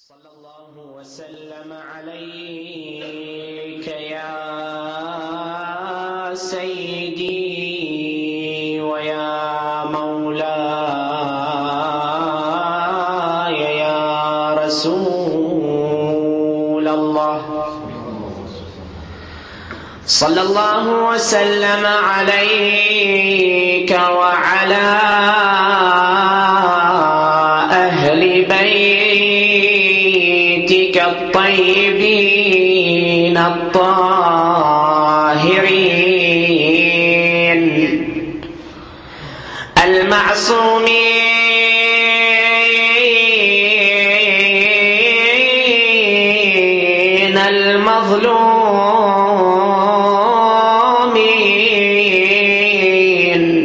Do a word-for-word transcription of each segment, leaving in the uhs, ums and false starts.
صلى الله وسلم عليك يا سيدي ويا مولاي يا رسول الله. صلى الله وسلم عليك وعلى أهل بيتك الطيبين الطاهرين المعصومين المظلومين.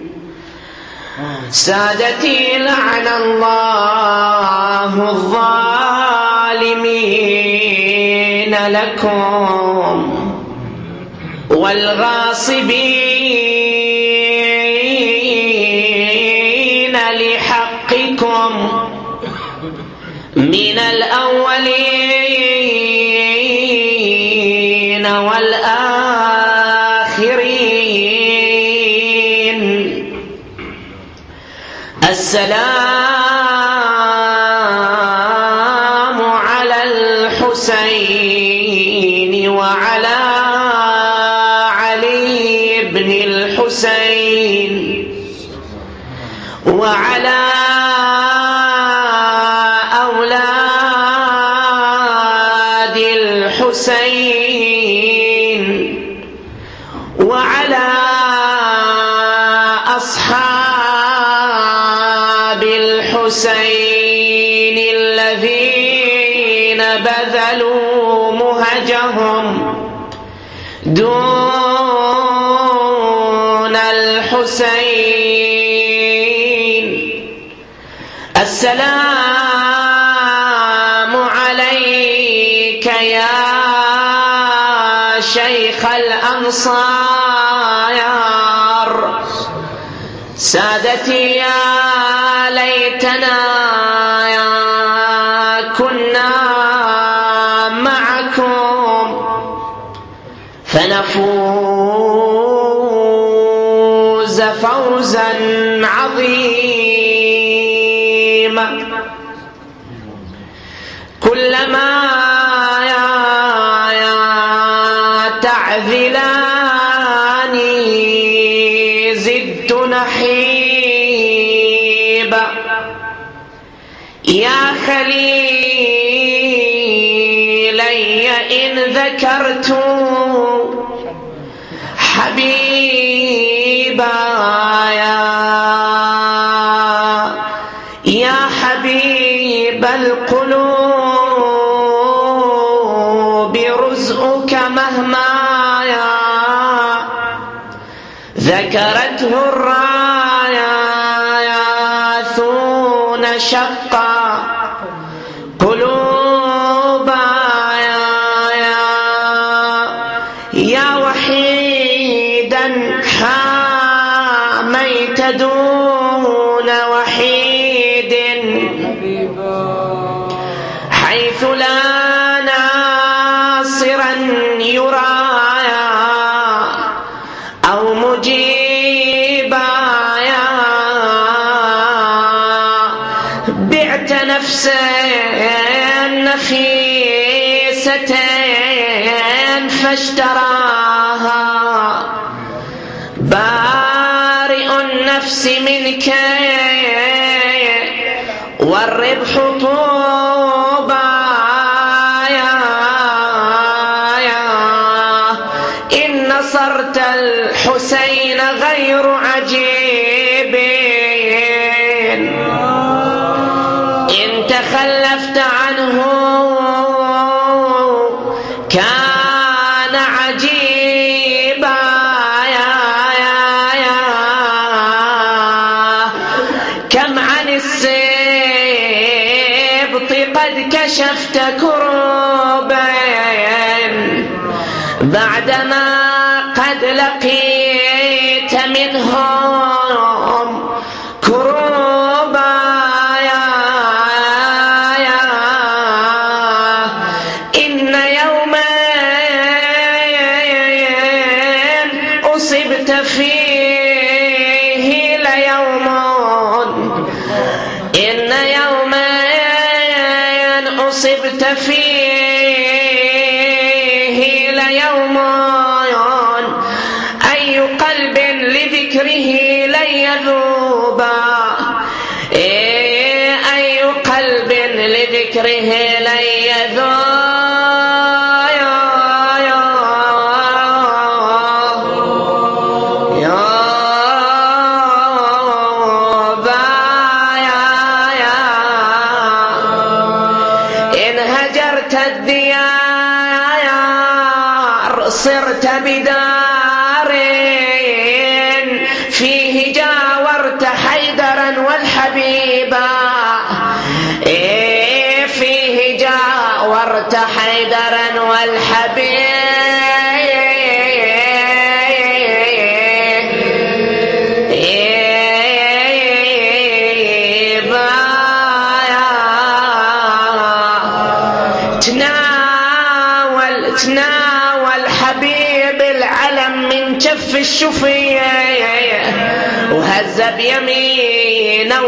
سادتي لعن الله الظالمين لكم والغاصبين لحقكم من الأولين والآخرين. السلام على الحسين وعلى علي بن الحسين وعلى أولاد الحسين وعلى أصحاب الحسين الذين بذلوا مهجهم دون الحسين. السلام عليك يا شيخ الأنصار. سادتي يا ليتنا يا كنا معكم فنفوز فوزا عظيما. كلما يا يا تعذلاني زدت نحيبا. يا خليلي إن ذكرت حبيبا يا يا حبيب القلوب رزقك مهما يا ذكرته الراياثون شقا قلوبا يا يا يا وحيدا حاميت دون وحيد حيث لا ناصرا يرى أو مجيبا يا بعت نفسا نفيسة فاشتراها بارئ النفس منك والربح طوبى يا يا إن نصرت الحسين غير عجيب إن تخلفت عنه كان عجيبا يا يا يا كم عن السبط قد كشفت كروبا بعدما قد لقيت منهم كروبا يا يا أصبت فيه ليوم أي قلب لذكره لن يذوبا أي قلب لذكره لن يذوبا صرت بدار فيه جاورت حيدرا والحبيبا فيه جاورت حيدرا والحبيبا تناول تناول حبيب العلم من كف الشفية وهز بيمينه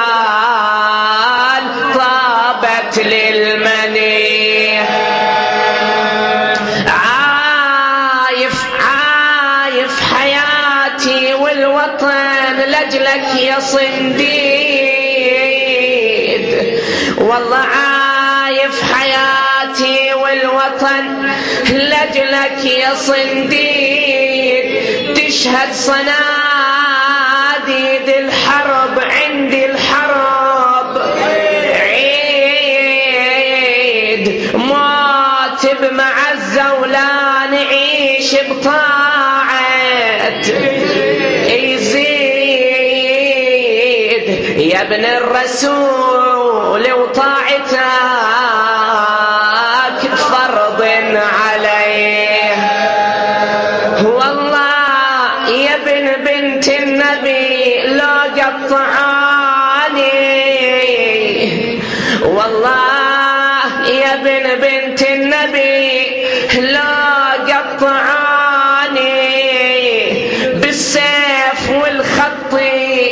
وقال طابت للمني عايف عايف حياتي والوطن لجلك يا صنديد والله عايف حياتي والوطن لجلك يا صنديد تشهد صناديد الحرب عندي الحرب عيد موت بمعزة ولا نعيش بطاعة يزيد يا ابن الرسول وطاعتك فرض عليه والله يا ابن بنت النبي لا قطعاني والله يا ابن بنت النبي لا قطعاني بالسيف والخط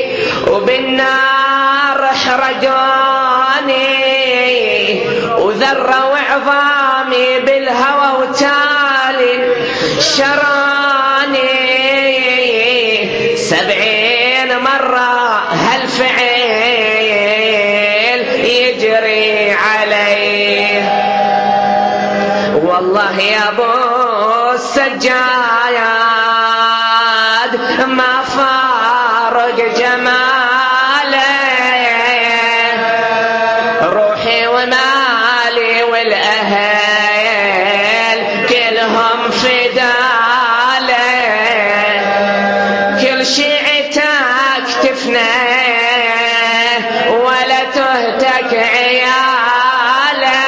وبالنار حرقاني وذرة وعظامي بالهوى وتالي شراني سبعين مرة هالفعل يجري عليه والله يا ابو السجاد ما فارق جماله روحي ومالي والأهل كلهم فداله كل شيعتك تفنى ولا تهتك عياله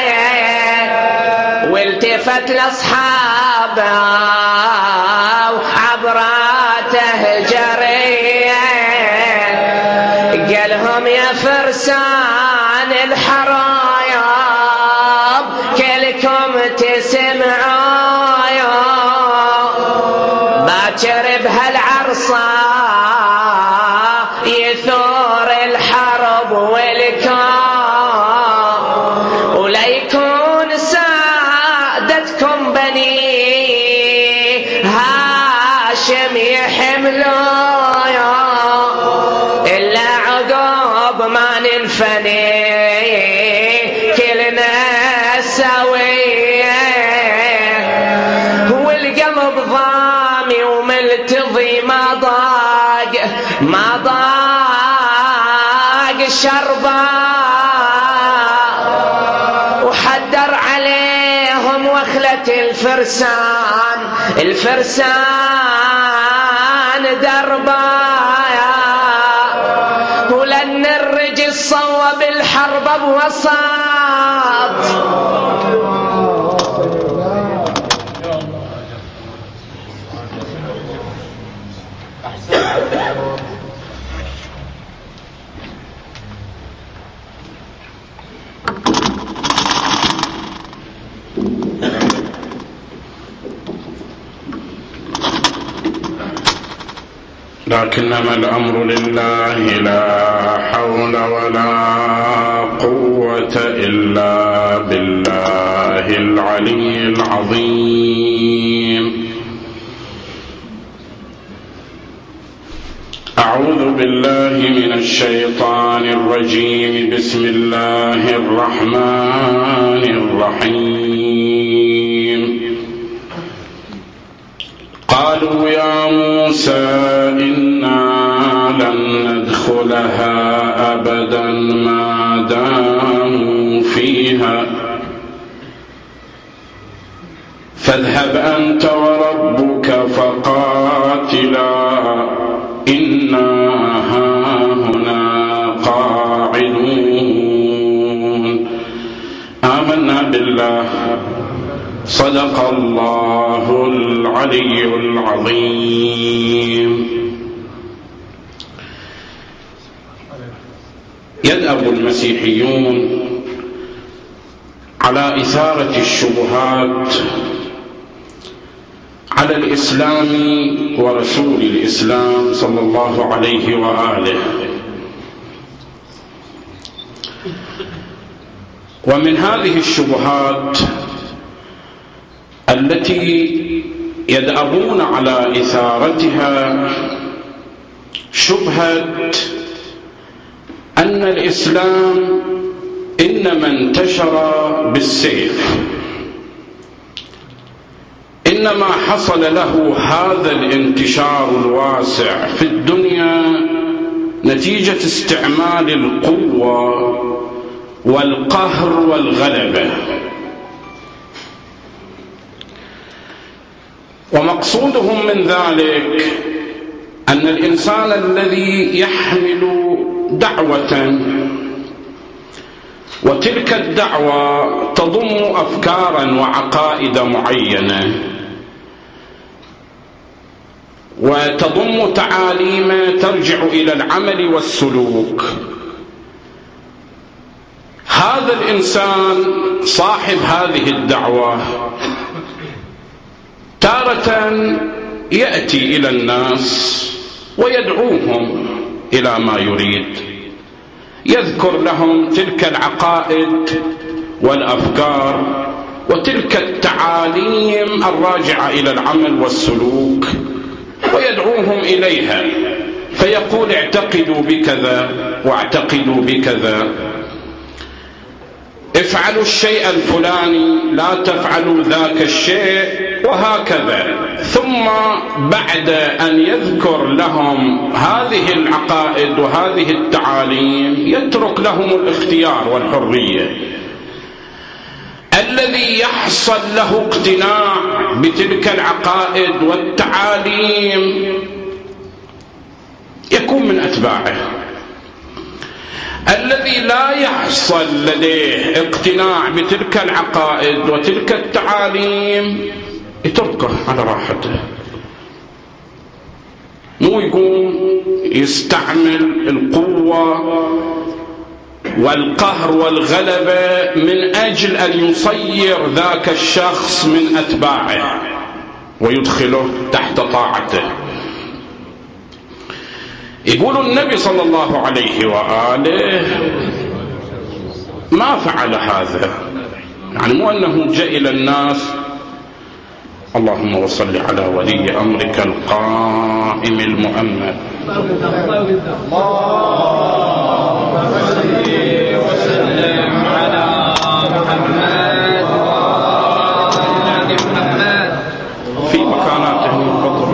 والتفت لاصحابه وعبراته جريه قالهم يا فرسان الحرايب كلكم تسمعوا باكر بهالعرصة يثور الحرب والكام ولا يكون سادتكم بني هاشم يحملوا إلا عقب ما ننفني كلنا سويه والقلب ضامي وملتضي ما ضاق ما ضاق شربا وحدر عليهم وخلة الفرسان الفرسان دربا ولن الرجل صوب الحرب بوساط لكنما الأمر لله لا حول ولا قوة إلا بالله من الشيطان الرجيم. بسم الله الرحمن الرحيم. قالوا يا موسى إنا لن ندخلها أبدا ما داموا فيها فاذهب أنت وربك فقاتلا إنا هاهنا قاعدون. آمنا بالله. صدق الله العلي العظيم. يدأب المسيحيون على إثارة الشبهات على الإسلام ورسول الإسلام صلى الله عليه وآله، ومن هذه الشبهات التي يدأبون على إثارتها شبهة أن الإسلام إنما انتشر بالسيف، إنما حصل له هذا الانتشار الواسع في الدنيا نتيجة استعمال القوة والقهر والغلبة. ومقصودهم من ذلك أن الإنسان الذي يحمل دعوة وتلك الدعوة تضم أفكارا وعقائد معينة وتضم تعاليم ترجع إلى العمل والسلوك، هذا الإنسان صاحب هذه الدعوة تارة يأتي إلى الناس ويدعوهم إلى ما يريد، يذكر لهم تلك العقائد والأفكار وتلك التعاليم الراجعة إلى العمل والسلوك ويدعوهم إليها، فيقول اعتقدوا بكذا واعتقدوا بكذا، افعلوا الشيء الفلاني لا تفعلوا ذاك الشيء، وهكذا. ثم بعد أن يذكر لهم هذه العقائد وهذه التعاليم يترك لهم الاختيار والحرية. الذي يحصل له اقتناع بتلك العقائد والتعاليم يكون من أتباعه، الذي لا يحصل لديه اقتناع بتلك العقائد وتلك التعاليم يتركه على راحته، مو يقوم يستعمل القوة والقهر والغلبة من أجل أن يصير ذاك الشخص من أتباعه ويدخله تحت طاعته. يقول النبي صلى الله عليه وآله ما فعل هذا، يعني مو أنه جاء إلى الناس اللهم وصل على ولي أمرك القائم المؤمن اللهم صل وسلم على محمد وآل محمد في مكاناته الفضل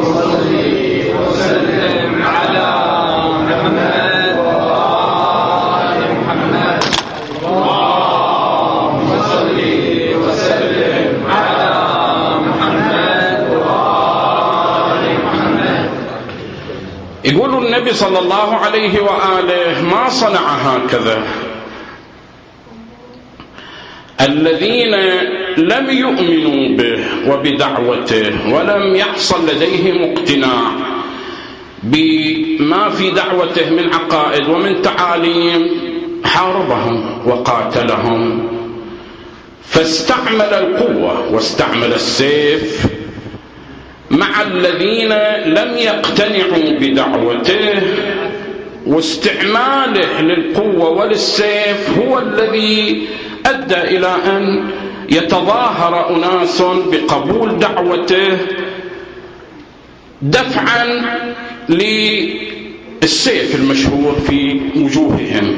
وسلم على محمد وآل محمد اللهم صل وسلم على يقول النبي صلى الله عليه وآله ما صنع هكذا. الذين لم يؤمنوا به وبدعوته ولم يحصل لديهم اقتناع بما في دعوته من عقائد ومن تعاليم حاربهم وقاتلهم، فاستعمل القوة واستعمل السيف مع الذين لم يقتنعوا بدعوته، واستعماله للقوة وللسيف هو الذي أدى إلى أن يتظاهر أناس بقبول دعوته دفعا السيف المشهور في وجوههم.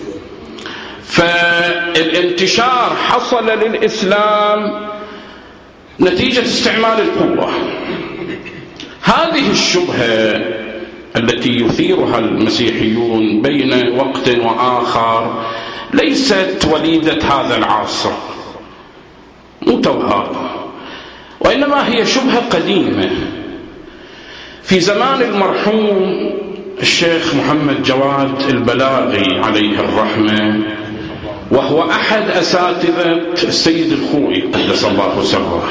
فالانتشار حصل للإسلام نتيجة استعمال القوة. هذه الشبهة التي يثيرها المسيحيون بين وقت وآخر ليست وليدة هذا العصر، مو توها، وإنما هي شبهة قديمة في زمان المرحوم الشيخ محمد جواد البلاغي عليه الرحمة، وهو أحد أساتذة السيد الخوئي قدس الله سره،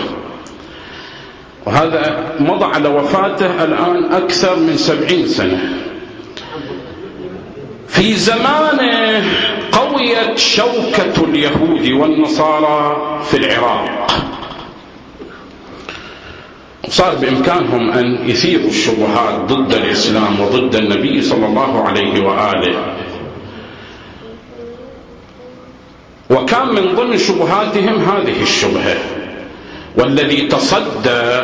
وهذا مضى على وفاته الآن أكثر من سبعين سنة. في زمانه قويت شوكة اليهود والنصارى في العراق، صار بإمكانهم أن يثيروا الشبهات ضد الإسلام وضد النبي صلى الله عليه وآله. وكان من ضمن شبهاتهم هذه الشبهة، والذي تصدى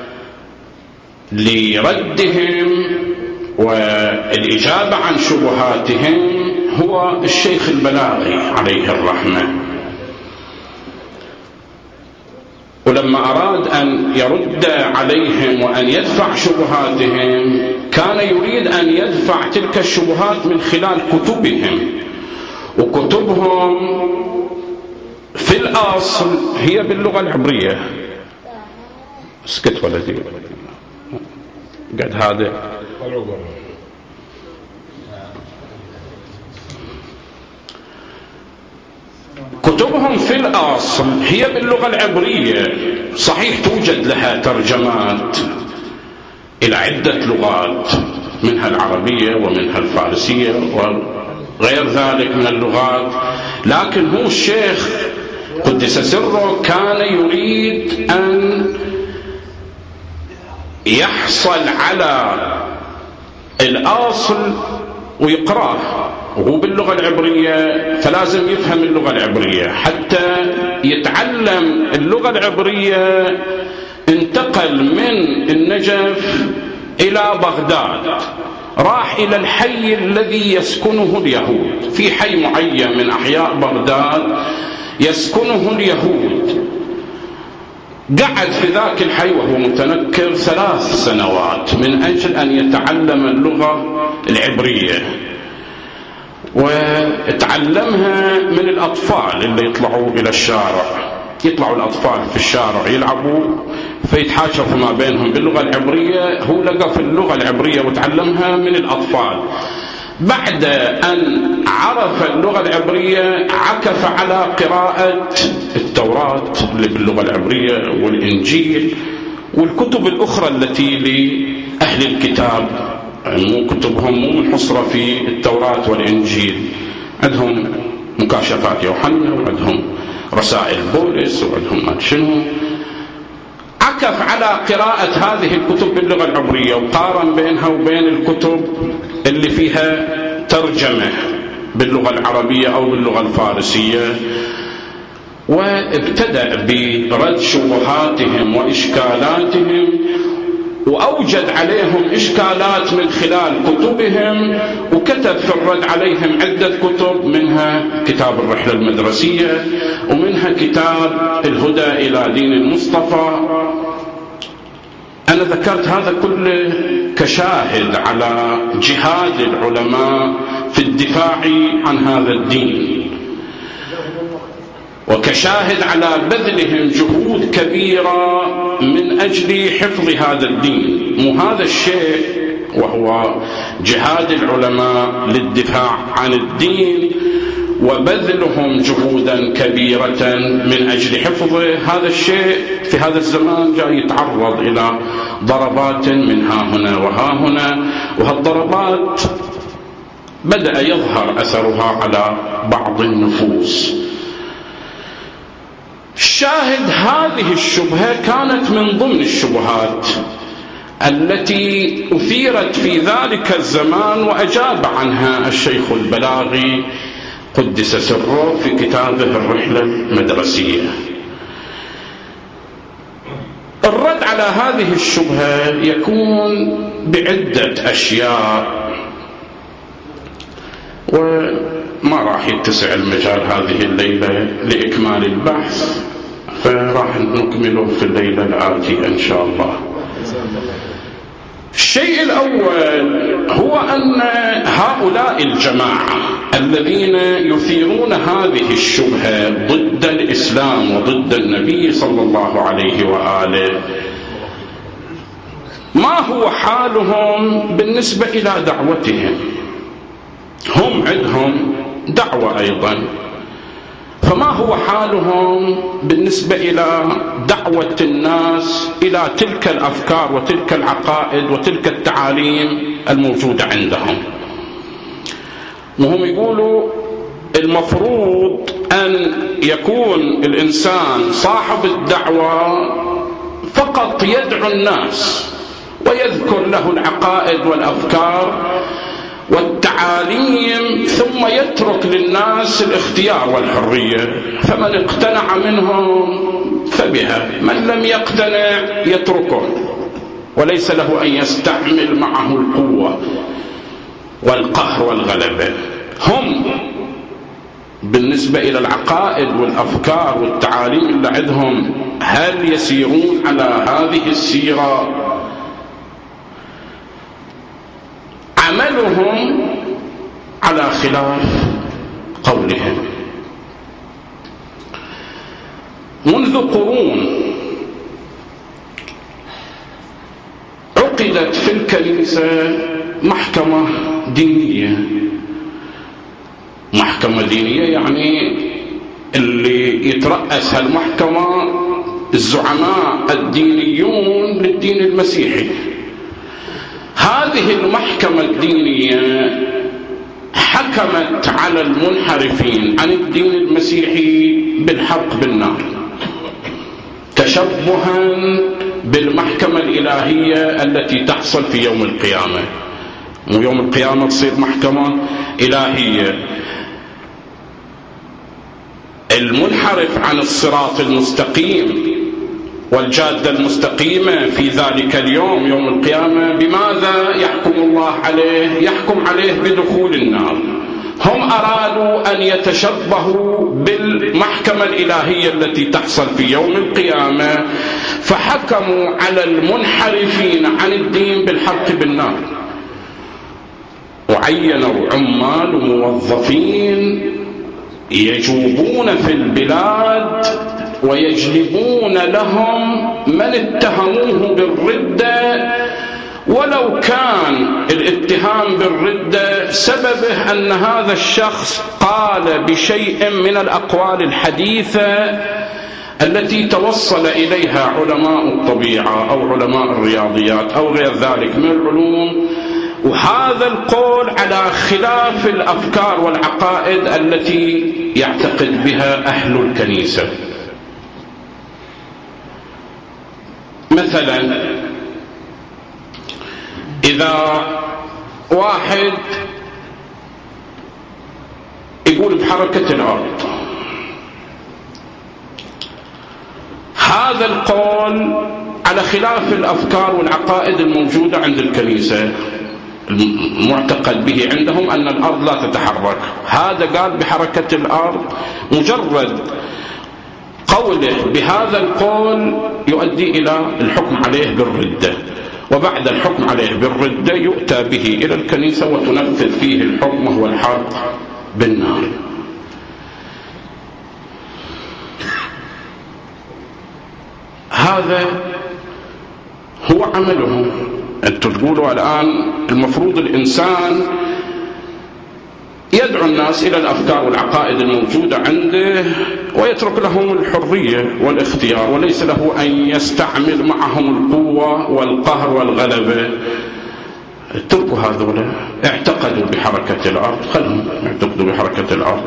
لردهم والإجابة عن شبهاتهم هو الشيخ البلاغي عليه الرحمة. ولما أراد أن يرد عليهم وأن يدفع شبهاتهم كان يريد أن يدفع تلك الشبهات من خلال كتبهم، وكتبهم في الأصل هي باللغة العبرية. اسكت ولدي قد هذا كتبهم في الأصل هي باللغة العبرية. صحيح توجد لها ترجمات إلى عدة لغات، منها العربية ومنها الفارسية وغير ذلك من اللغات، لكن هو الشيخ قدس سره كان يريد أن يحصل على الأصل ويقرأه وهو باللغة العبرية، فلازم يفهم اللغة العبرية. حتى يتعلم اللغة العبرية انتقل من النجف إلى بغداد، راح إلى الحي الذي يسكنه اليهود، في حي معين من أحياء بغداد يسكنه اليهود. قعد في ذاك الحي وهو متنكر ثلاث سنوات من أجل أن يتعلم اللغة العبرية، وتعلمها من الأطفال اللي يطلعوا إلى الشارع. يطلعوا الأطفال في الشارع يلعبوا فيتحاشوا ما بينهم باللغة العبرية، هو لقى في اللغة العبرية وتعلمها من الأطفال. بعد أن عرف اللغة العبرية عكف على قراءة التوراة اللي باللغة العبرية والإنجيل والكتب الأخرى التي لأهل الكتاب. مو كتبهم مو منحصرة في التوراة والإنجيل، عندهم مكاشفات يوحنا وعندهم رسائل بولس وعندهم ما شنو. عكف على قراءة هذه الكتب باللغة العبرية وقارن بينها وبين الكتب اللي فيها ترجمة باللغة العربية أو باللغة الفارسية، وابتدأ برد شبهاتهم وإشكالاتهم، وأوجد عليهم إشكالات من خلال كتبهم، وكتب في الرد عليهم عدة كتب، منها كتاب الرحلة المدرسية ومنها كتاب الهدى إلى دين المصطفى. أنا ذكرت هذا كله كشاهد على جهاد العلماء في الدفاع عن هذا الدين، وكشاهد على بذلهم جهود كبيرة من أجل حفظ هذا الدين. مو هذا الشيء وهو جهاد العلماء للدفاع عن الدين وبذلهم جهودا كبيرة من أجل حفظه، هذا الشيء في هذا الزمان جاء يتعرض إلى ضربات من ها هنا وها هنا، وهالضربات بدأ يظهر أثرها على بعض النفوس. الشاهد هذه الشبهة كانت من ضمن الشبهات التي أثيرت في ذلك الزمان، وأجاب عنها الشيخ البلاغي قدس سره في كتابه الرحلة المدرسية. الرد على هذه الشبهة يكون بعدة أشياء وما راح يتسع المجال هذه الليلة لإكمال البحث، فراح نكمله في الليلة الآتية إن شاء الله. الشيء الأول هو أن هؤلاء الجماعة الذين يثيرون هذه الشبهة ضد الإسلام وضد النبي صلى الله عليه وآله، ما هو حالهم بالنسبة إلى دعوتهم؟ هم عندهم دعوة أيضا، فما هو حالهم بالنسبة إلى دعوة الناس إلى تلك الأفكار وتلك العقائد وتلك التعاليم الموجودة عندهم؟ وهم يقولوا المفروض أن يكون الإنسان صاحب الدعوة فقط يدعو الناس ويذكر له العقائد والأفكار والتعاليم، ثم يترك للناس الاختيار والحرية، فمن اقتنع منهم فبها، من لم يقتنع يتركه، وليس له أن يستعمل معه القوة والقهر والغلبة. هم بالنسبة إلى العقائد والأفكار والتعاليم اللي عندهم هل يسيرون على هذه السيرة؟ عملهم على خلاف قولهم. منذ قرون عقدت في الكنيسة محكمة دينية. محكمة دينية يعني اللي يترأس هالمحكمة الزعماء الدينيون للدين المسيحي. هذه المحكمة الدينية حكمت على المنحرفين عن الدين المسيحي بالحرق بالنار، تشبها بالمحكمة الإلهية التي تحصل في يوم القيامة. ويوم القيامة تصير محكمة إلهية. المنحرف عن الصراط المستقيم والجادة المستقيمة في ذلك اليوم يوم القيامة بماذا يحكم الله عليه؟ يحكم عليه بدخول النار. هم أرادوا أن يتشبهوا بالمحكمة الإلهية التي تحصل في يوم القيامة، فحكموا على المنحرفين عن الدين بالحرق بالنار، وعينوا عمال وموظفين يجوبون في البلاد ويجلبون لهم من اتهموه بالردة، ولو كان الاتهام بالردة سببه أن هذا الشخص قال بشيء من الأقوال الحديثة التي توصل إليها علماء الطبيعة أو علماء الرياضيات أو غير ذلك من العلوم، وهذا القول على خلاف الأفكار والعقائد التي يعتقد بها أهل الكنيسة. مثلا إذا واحد يقول بحركة الأرض، هذا القول على خلاف الأفكار والعقائد الموجودة عند الكنيسة. المعتقد به عندهم أن الأرض لا تتحرك. هذا قال بحركة الأرض، مجرد قوله بهذا القول يؤدي إلى الحكم عليه بالردة، وبعد الحكم عليه بالردة يؤتى به إلى الكنيسة وتنفذ فيه الحكم وهو الحرق بالنار. هذا هو عملهم. أنتم تقولوا الآن المفروض الإنسان يدعو الناس إلى الأفكار والعقائد الموجودة عنده ويترك لهم الحرية والاختيار، وليس له أن يستعمل معهم القوة والقهر والغلبة. اتركوا هذولا، اعتقدوا بحركة الأرض، خلهم يعتقدوا بحركة الأرض.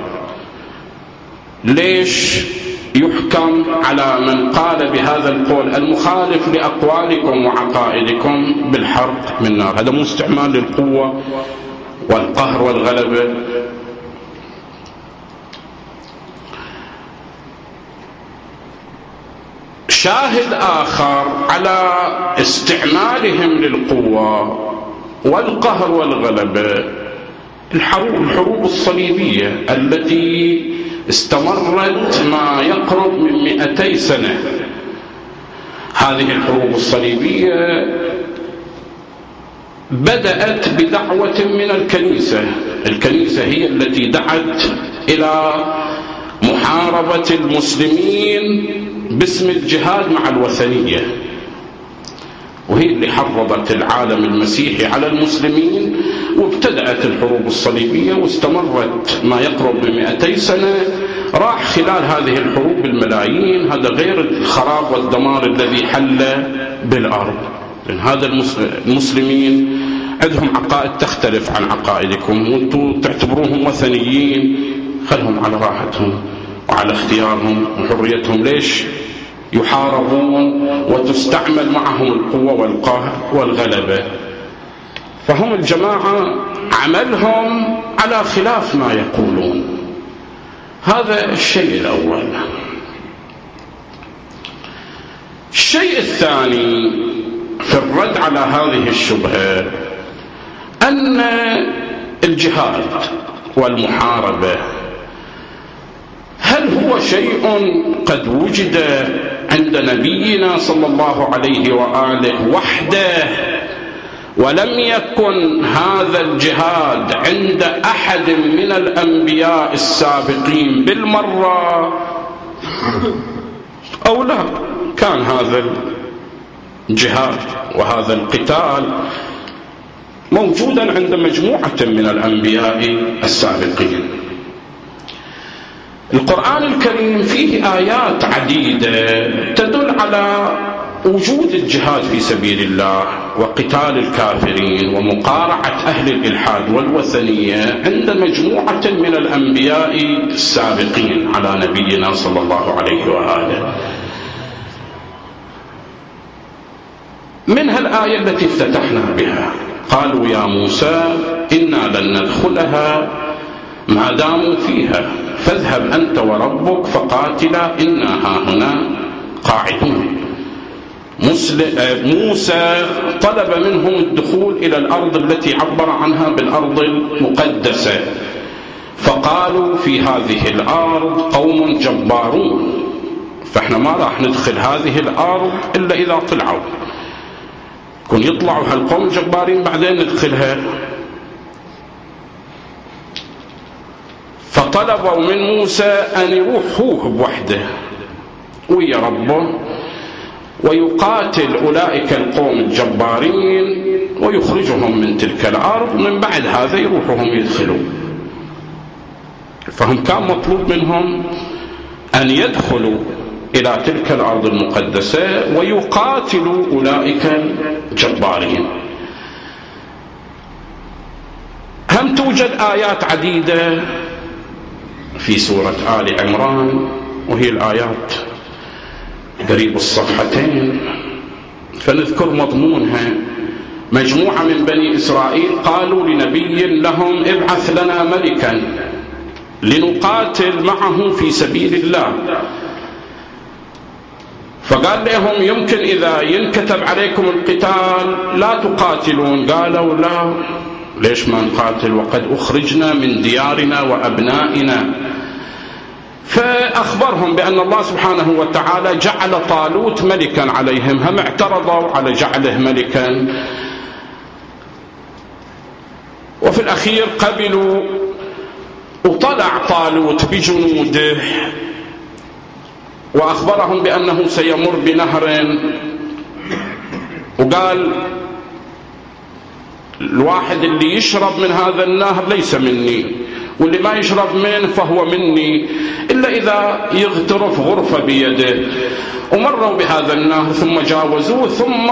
ليش يحكم على من قال بهذا القول المخالف لأقوالكم وعقائدكم بالحرق من نار؟ هذا مو استعمال للقوة والقهر والغلبة. شاهد آخر على استعمالهم للقوة والقهر والغلبة الحروب الصليبية التي استمرت ما يقرب من مئتي سنة. هذه الحروب الصليبية بدأت بدعوة من الكنيسة. الكنيسة هي التي دعت إلى محاربة المسلمين باسم الجهاد مع الوثنية، وهي اللي حرضت العالم المسيحي على المسلمين، وابتدأت الحروب الصليبية واستمرت ما يقرب من مئتي سنة. راح خلال هذه الحروب بالملايين، هذا غير الخراب والدمار الذي حل بالأرض. لأن هذا المسلمين عندهم عقائد تختلف عن عقائدكم، وانتم تعتبروهم وثنيين. خلهم على راحتهم وعلى اختيارهم وحريتهم. ليش يحاربون وتستعمل معهم القوة والقهر والغلبة؟ فهم الجماعة عملهم على خلاف ما يقولون. هذا الشيء الأول. الشيء الثاني في الرد على هذه الشبهة أن الجهاد والمحاربة هل هو شيء قد وجد عند نبينا صلى الله عليه وآله وحده، ولم يكن هذا الجهاد عند أحد من الأنبياء السابقين بالمرة، أو لا كان هذا الجهاد وهذا القتال موجودا عند مجموعة من الأنبياء السابقين؟ القرآن الكريم فيه آيات عديدة تدل على وجود الجهاد في سبيل الله وقتال الكافرين ومقارعة أهل الإلحاد والوثنية عند مجموعة من الأنبياء السابقين على نبينا صلى الله عليه وآله. منها الآية التي افتتحنا بها: قالوا يا موسى إنا لن ندخلها ما داموا فيها فاذهب أنت وربك فقاتلا إنا هاهنا قاعدون. موسى طلب منهم الدخول إلى الأرض التي عبر عنها بالأرض المقدسة، فقالوا في هذه الأرض قوم جبارون، فإحنا ما راح ندخل هذه الأرض إلا إذا طلعوا، كن يطلعوا هالقوم الجبارين بعدين ندخلها. فطلبوا من موسى أن يروح هو بوحده ويا ربه ويقاتل أولئك القوم الجبارين ويخرجهم من تلك الأرض، من بعد هذا يروحهم يدخلوا. فهم كان مطلوب منهم أن يدخلوا إلى تلك الأرض المقدسة ويقاتلوا أولئك الجبارين. هم توجد آيات عديدة في سورة آل عمران، وهي الآيات قريب الصفحتين، فنذكر مضمونها. مجموعة من بني إسرائيل قالوا لنبي لهم ابعث لنا ملكا لنقاتل معه في سبيل الله، فقال لهم يمكن إذا ينكتب عليكم القتال لا تقاتلون. قالوا لا، ليش ما نقاتل وقد أخرجنا من ديارنا وأبنائنا؟ فأخبرهم بأن الله سبحانه وتعالى جعل طالوت ملكا عليهم، هم اعترضوا على جعله ملكا، وفي الأخير قبلوا. وطلع طالوت بجنوده وأخبرهم بأنه سيمر بنهر، وقال الواحد اللي يشرب من هذا النهر ليس مني، واللي ما يشرب منه فهو مني، إلا إذا يغترف غرفة بيده. ومروا بهذا النهر ثم جاوزوه، ثم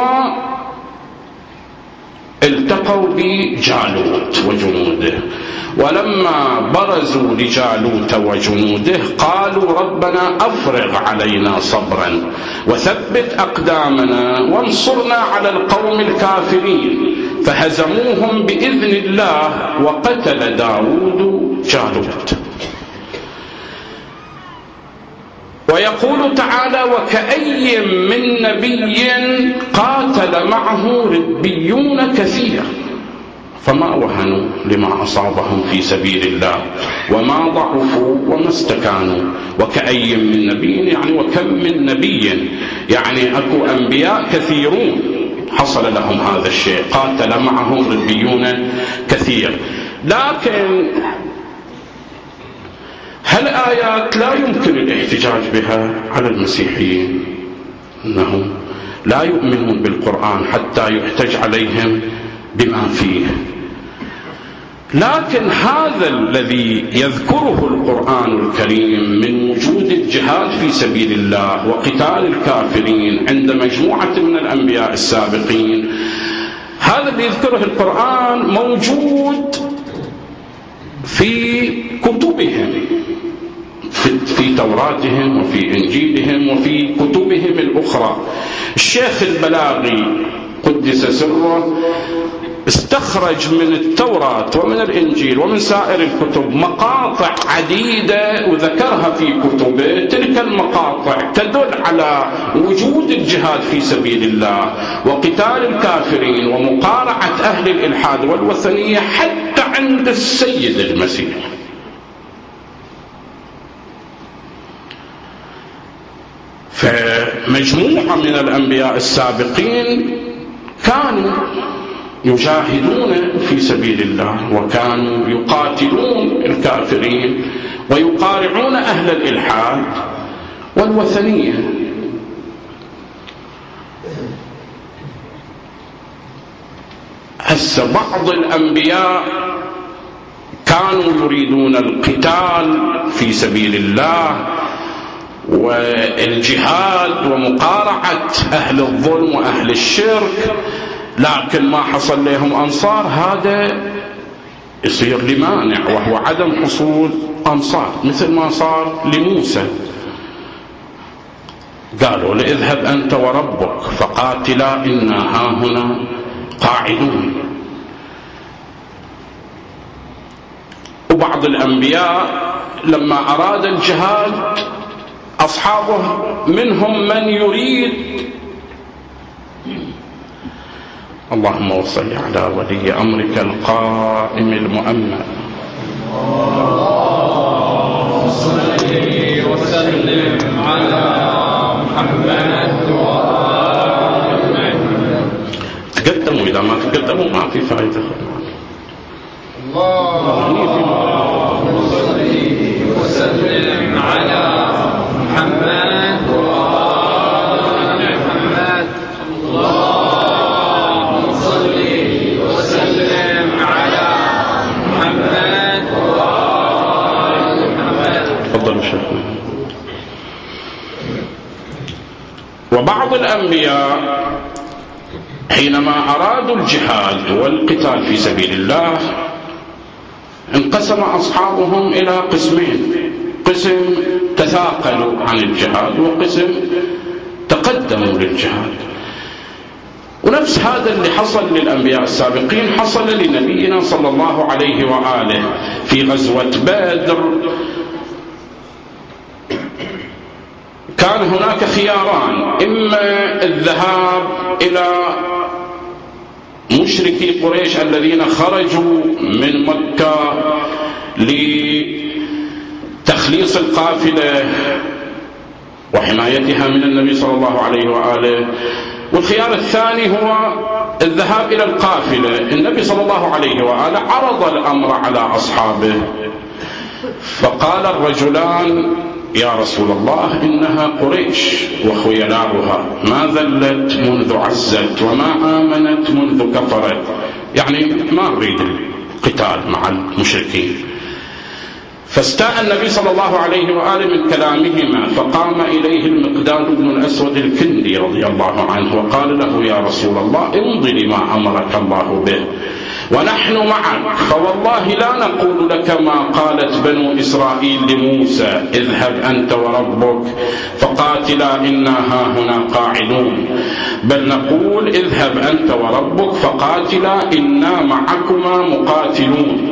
التقوا بجالوت وجنوده. ولما برزوا لجالوت وجنوده قالوا ربنا أفرغ علينا صبرا وثبت أقدامنا وانصرنا على القوم الكافرين، فهزموهم بإذن الله وقتل داود جالوت. ويقول تعالى وكأي من نبي قاتل معه ربيون كثير. فما وهنوا لما أصابهم في سبيل الله وما ضعفوا وما استكانوا. وكأي من نبي يعني وكم من نبي، يعني أكو أنبياء كثيرون حصل لهم هذا الشيء، قاتل معهم ربيون كثير. لكن هالآيات لا يمكن الاحتجاج بها على المسيحيين، أنهم لا يؤمنون بالقرآن حتى يحتج عليهم بما فيه. لكن هذا الذي يذكره القرآن الكريم من وجود الجهاد في سبيل الله وقتال الكافرين عند مجموعة من الأنبياء السابقين، هذا اللي يذكره القرآن موجود في كتبهم، في توراتهم وفي إنجيلهم وفي كتبهم الأخرى. الشيخ البلاغي قدس سره استخرج من التوراة ومن الإنجيل ومن سائر الكتب مقاطع عديدة وذكرها في كتبه. تلك المقاطع تدل على وجود الجهاد في سبيل الله وقتال الكافرين ومقارعة أهل الإلحاد والوثنية حتى عند السيد المسيح. فمجموعة من الأنبياء السابقين كانوا يجاهدون في سبيل الله وكانوا يقاتلون الكافرين ويقارعون أهل الإلحاد والوثنية. هسه بعض الأنبياء كانوا يريدون القتال في سبيل الله والجهاد ومقارعة أهل الظلم وأهل الشرك، لكن ما حصل لهم أنصار. هذا يصير لمانع وهو عدم حصول أنصار، مثل ما صار لموسى. قالوا له اذهب أنت وربك فقاتلا إنا هاهنا قاعدون. وبعض الأنبياء لما أراد الجهاد أصحابه منهم من يريد اللهم وصل على ولي أمرك القائم المؤمن اللهم صل وسلم على محمد وآل محمد. تقدموا، إذا ما تقدموا ما في فائدة. اللهم صل وسلم على محمد وآل محمد. اللهم صل وسلم على محمد وآل محمد. تفضل شيخنا. وبعض الأنبياء حينما أرادوا الجهاد والقتال في سبيل الله انقسم أصحابهم إلى قسمين، قسم تثاقلوا عن الجهاد وقسم تقدموا للجهاد. ونفس هذا اللي حصل للأنبياء السابقين حصل لنبينا صلى الله عليه وآله في غزوة بدر. كان هناك خياران، إما الذهاب إلى مشركي قريش الذين خرجوا من مكة لتخليص القافلة وحمايتها من النبي صلى الله عليه وآله، والخيار الثاني هو الذهاب إلى القافلة. النبي صلى الله عليه وآله عرض الأمر على أصحابه، فقال الرجلان يا رسول الله إنها قريش وخيلاؤها ما ذلت منذ عزت وما آمنت منذ كفرت، يعني ما نريد القتال مع المشركين. فاستاء النبي صلى الله عليه وآله من كلامهما، فقام إليه المقداد بن الأسود الكندي رضي الله عنه وقال له يا رسول الله امضي لما أمرك الله به ونحن معك، فوالله لا نقول لك ما قالت بنو إسرائيل لموسى اذهب أنت وربك فقاتلا إنا هاهنا قاعدون، بل نقول اذهب أنت وربك فقاتلا إنا معكما مقاتلون.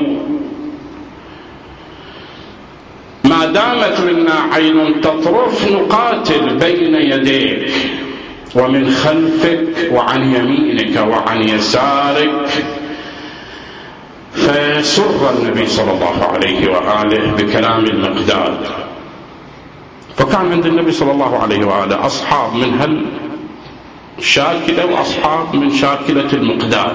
ما دامت منا عين تطرف نقاتل بين يديك ومن خلفك وعن يمينك وعن يسارك، فسر النبي صلى الله عليه وآله بكلام المقداد، فكان عند النبي صلى الله عليه وآله أصحاب من هالشاكلة وأصحاب من شاكلة المقداد.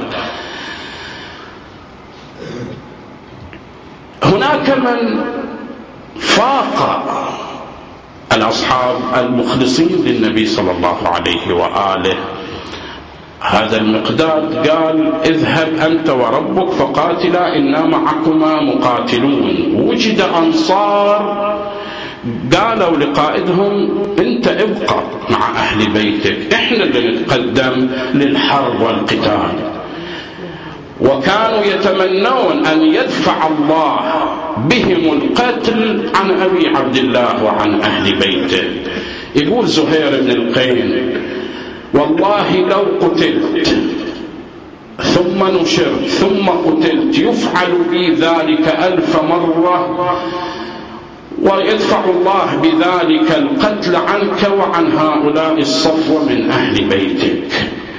هناك من فاق الأصحاب المخلصين للنبي صلى الله عليه وآله. هذا المقداد قال: اذهب أنت وربك فقاتلا إنا معكما مقاتلون. وجد أنصار قالوا لقائدهم: انت ابقى مع أهل بيتك، احنا اللي نتقدم للحرب والقتال. وكانوا يتمنون أن يدفع الله بهم القتل عن أبي عبد الله وعن أهل بيته. يقول زهير بن القين: والله لو قتلت ثم نشرت ثم قتلت يفعل بي ذلك ألف مرة، ويدفع الله بذلك القتل عنك وعن هؤلاء الصفوة من أهل بيتك.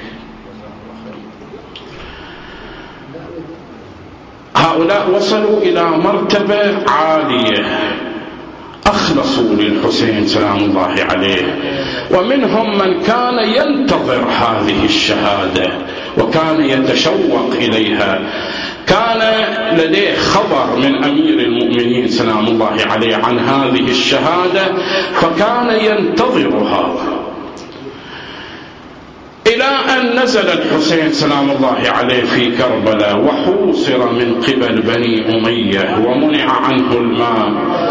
هؤلاء وصلوا إلى مرتبة عالية، أخلصوا للحسين سلام الله عليه، ومنهم من كان ينتظر هذه الشهادة وكان يتشوق إليها. كان لديه خبر من أمير المؤمنين سلام الله عليه عن هذه الشهادة، فكان ينتظرها إلى أن نزل الحسين سلام الله عليه في كربلاء وحوصر من قبل بني أمية ومنع عنه الماء.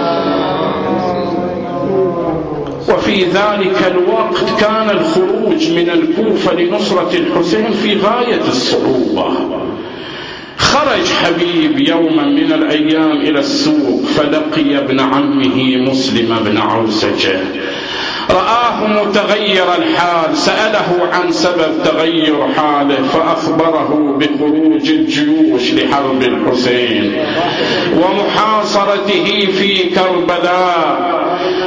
وفي ذلك الوقت كان الخروج من الكوفة لنصرة الحسين في غاية الصعوبة. خرج حبيب يوما من الأيام إلى السوق فلقي ابن عمه مسلم بن عوسجة، رآه متغير الحال، سأله عن سبب تغير حاله فأخبره بخروج الجيوش لحرب الحسين ومحاصرته في كربلاء.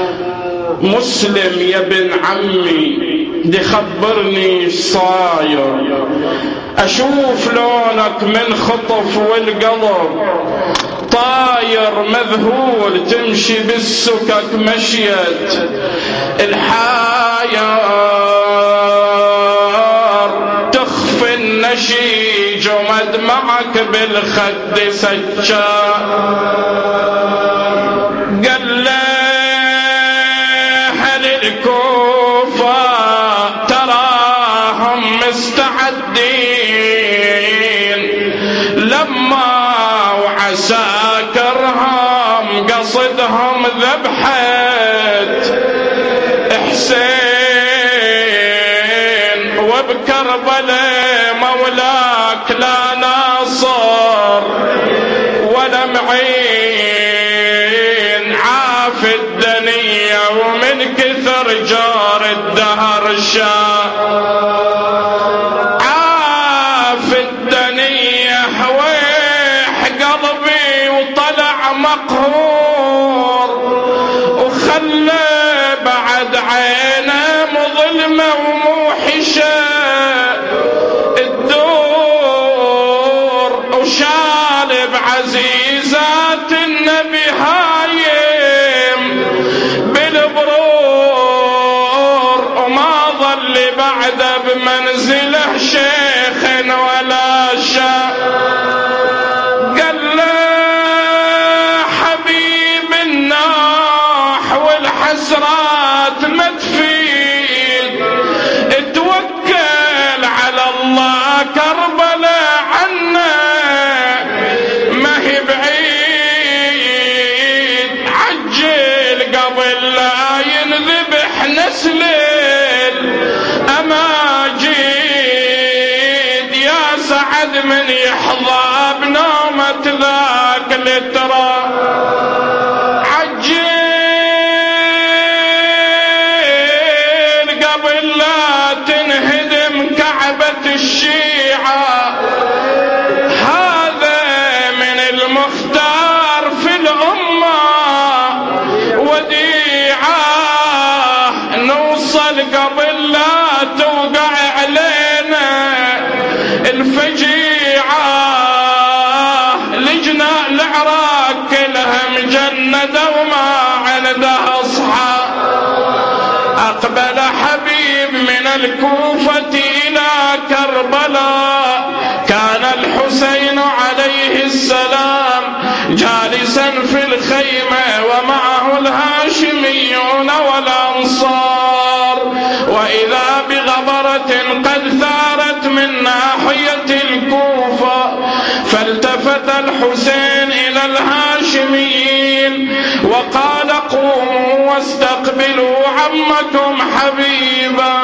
مسلم يا ابن عمي دي خبرني ايش صاير، اشوف لونك من خطف والقلب طاير مذهول، تمشي بالسكك مشيت الحاير، تخفي النشيج ومدمعك بالخد سجا. قال له هل الكوفة تراهم مستعدين لما وعساكرهم قصدهم ذبحت حسين، وبكربلاء مولاك لا ناصر ولا معين، عاف الدنيا ومن كثر جار الدهر شاء، عاف الدنيا هويح قلبي وطلع مقهور، وخلى بعد عينه مظلمة وموحشة الدور، وشال بعزيزات النبي هايم بالبرور، وما ظل بعده بمنزله شيخ ولا شاء. قال له حبيب الناح والحسرات ما تفيد، اتوكل على الله كربلاء عنا ما هي بعيد، عجل قبل لا ينذبح نسل الأماجيد، يا سعد من يحظى بنومة ذاك الترى، عجل قبل لا تنهدم كعبة الشيعة. هذا من المختار في الأمة وديعة، نوصل قبل لا توقع علينا الفجيعة، أقبل حبيب من الكوفة إلى كربلاء. كان الحسين عليه السلام جالسا في الخيمة ومعه الهاشميون والأنصار، وإذا بغبرة قد ثارت من ناحية الكوفة، فالتفت الحسين إلى الهاشميين وقال قوموا واستقبلوا عمكم حبيبا.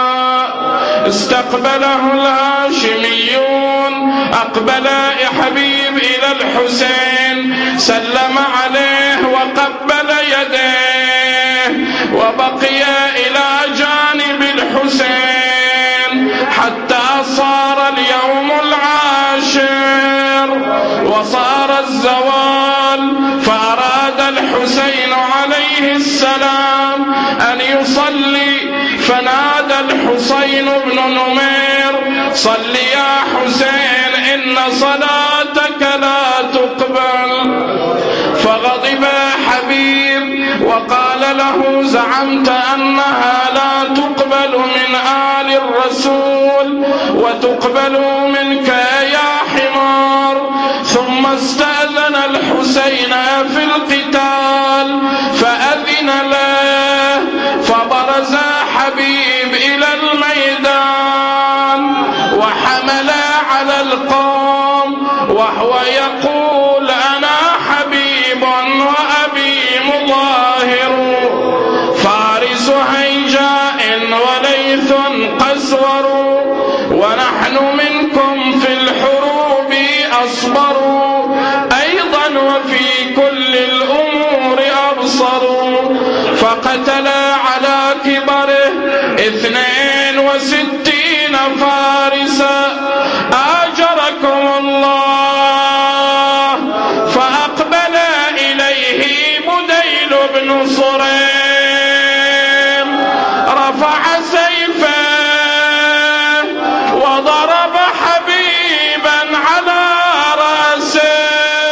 استقبله الهاشميون، أقبل حبيب إلى الحسين، سلم عليه وقبل يديه، وبقي إلى جانب الحسين حتى صار اليوم العاشر وصار الزوال. فأراد الحسين عليه السلام أن يصلي، فنادى الحسين بن نمير: صل يا حسين إن صلاتك لا تقبل. فغضب حبيب وقال له: زعمت أنها لا تقبل من آل الرسول وتقبل منك يا حمار. ثم استأذن الحسين في القتال فأذن له، فبرز حبيب إلى الميدان وحمل على القوم وهو يقول: أنا حبيب وأبي مظاهر، فارس هيجاء وليث قسور، ونحن منكم في الحروب أصبر، أيضا وفي كل الأمور أبصر. فقتل على كبره اثنين وستين فارسا آجركم الله. فأقبل إليه بديل بن صريم، رفع سيفه وضرب حبيبا على رأسه،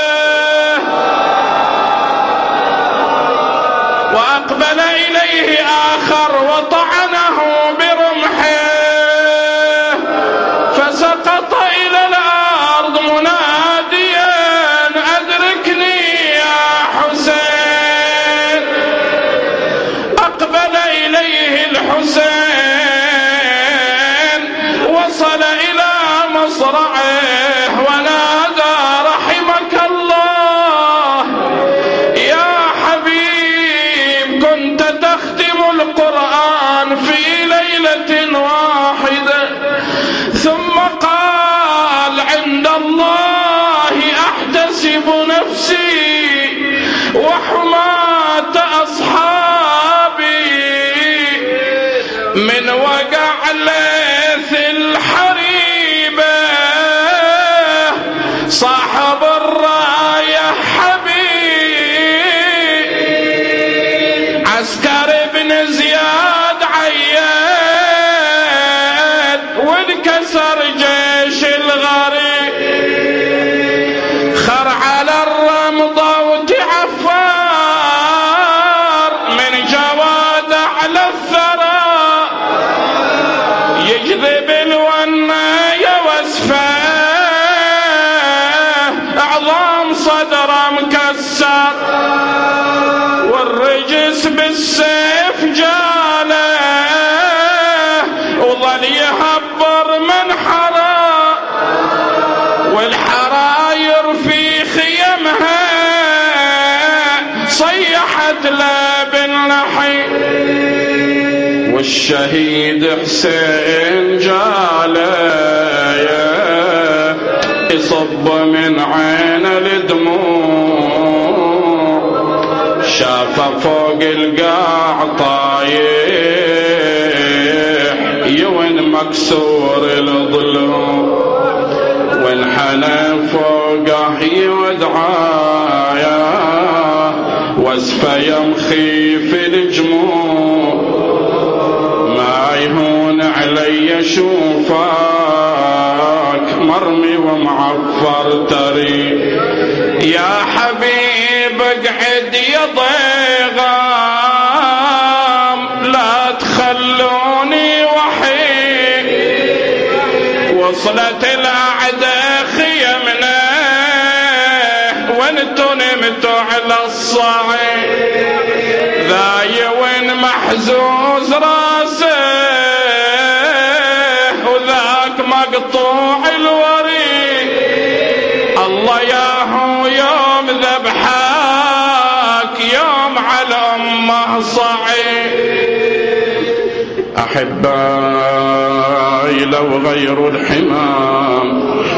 وأقبل إليه آخر وطعنه برمحه، فسقط إلى الأرض مناديا: أدركني يا حسين. أقبل إليه الحسين، وصل إلى مصرعه ونادى: رحمك الله يا حبيب، كنت تختم القرآن في ليلة واحدة. ثم قال: عند الله أحتسب نفسي وحماة أصحابي من وقع ليث الحريبة، صاحب الراية حبيب. عسكر ابن زياد عياد وانكسر جيش الغريب، خر على الرمضة وتعفار من جواد على الثرى، يجذب الوناية واسفاه، عظام صدره مكسر، والرجس بالسيف جاله، وظل يهبر من حرى، والحراير في خيمها صيحت له بالنحي. والشهيد حسين جاله يصب من عين الدموع، شافه فوق القاع طايح يون مكسور الضلوع، وانحنى فوقه يودعايا واسفه يمخي في الجموع، ما يهون علي شوفاك مرمي ومعفر تري. يا حبيب اقعد يا ضيغام لا تخاف خلوني وحيد وصلت الأعداء خيمنا وانتو نمتوا على الصعيد ذايون محزوز راسه وذاك مقطوع الوريد الله ياهو يوم ذبحاك يوم على أمه صعيد أحبائي لو غيروا الحمام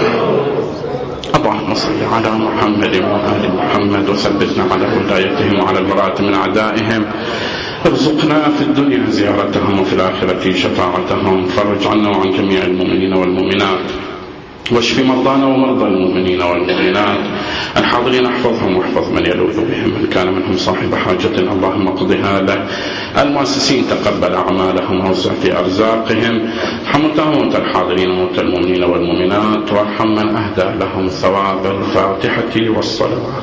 اللهم صل على محمد وآل محمد وثبتنا على هدايتهم وعلى البراءة من أعدائهم ارزقنا في الدنيا زيارتهم وفي الآخرة شفاعتهم فرج عنا وعن جميع المؤمنين والمؤمنات واشف مرضانا ومرضى المؤمنين والمؤمنات الحاضرين احفظهم واحفظ من يلوذ بهم من كان منهم صاحب حاجة اللهم اقضها له المؤسسين تقبل أعمالهم ووسع في أرزاقهم ارحم موتى الحاضرين وموتى المؤمنين والمؤمنات وارحم من أهدى لهم ثواب الفاتحة والصلوات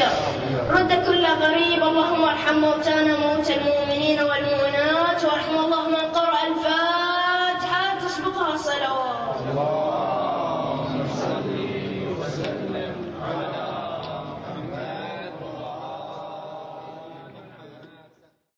رد كل غريب. اللهم ارحم موتانا موتى المؤمنين والمؤمنات، وارحم اللهم من قرأ الفاتحة تسبقها صلوات.